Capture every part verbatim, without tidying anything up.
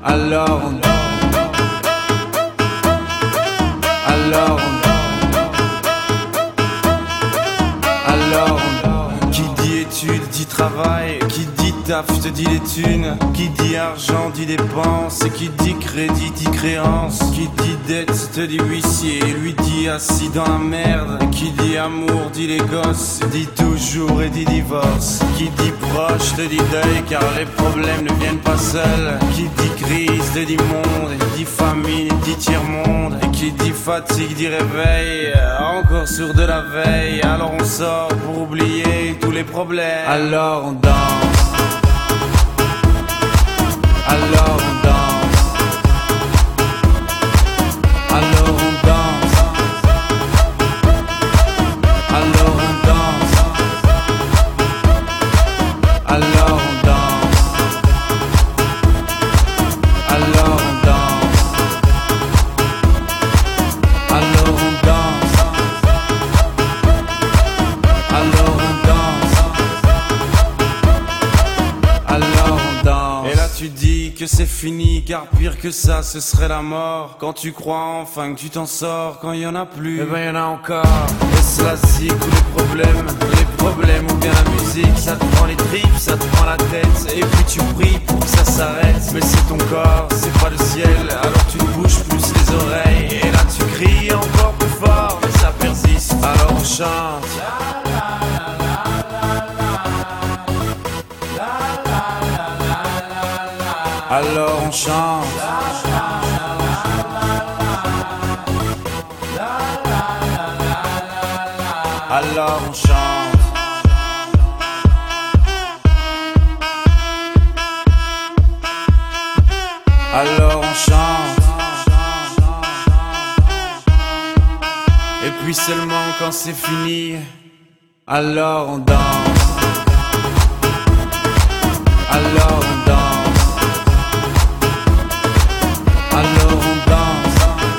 Alors on Alors on Alors on Qui dit études dit travail, qui dit taf te dit les thunes, qui dit argent dit dépenses, et qui dit crédit dit créance, qui dit dette te dit huissier, lui dit assis dans la merde, et qui dit amour dit les gosses, dit toujours et dit divorce, qui dit proche te dit deuil car les problèmes ne viennent pas seuls, qui dit crise te dit monde, et dit famine dit tiers-monde, et qui dit fatigue dit réveil, encore sur de la veille, alors on sort pour oublier tous les problèmes, alors on danse. Alors on danse, alors on danse, alors on danse, alors on danse, alors on danse, alors on danse, alors on danse, alors on danse. Et là tu dis que c'est fini, car pire que ça ce serait la mort. Quand tu crois enfin que tu t'en sors, quand il y en a plus, eh ben y en a encore. Et cela zik ou les problèmes, les problèmes ou bien la musique, ça te prend les tripes, ça te prend la tête, et puis tu pries pour que ça s'arrête. Mais c'est ton corps, c'est pas le ciel, alors tu te bouges plus les oreilles, et là tu cries encore plus fort, mais ça persiste, alors on chante. Alors on chante. Alors on chante. Alors on chante. Et puis seulement quand c'est fini, alors on danse. Alors on danse. Alors on danse,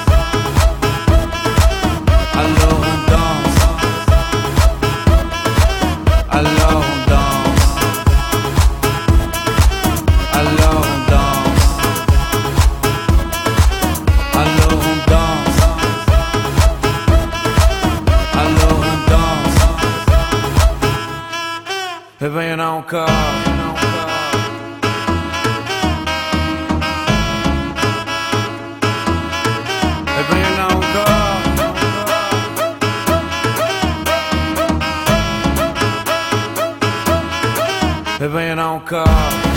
alors on danse, alors on danse, alors on danse, alors on danse, alors on danse. Eh ben y'en a encore. Eh ben y'en a encore. Eh ben y'en a encore.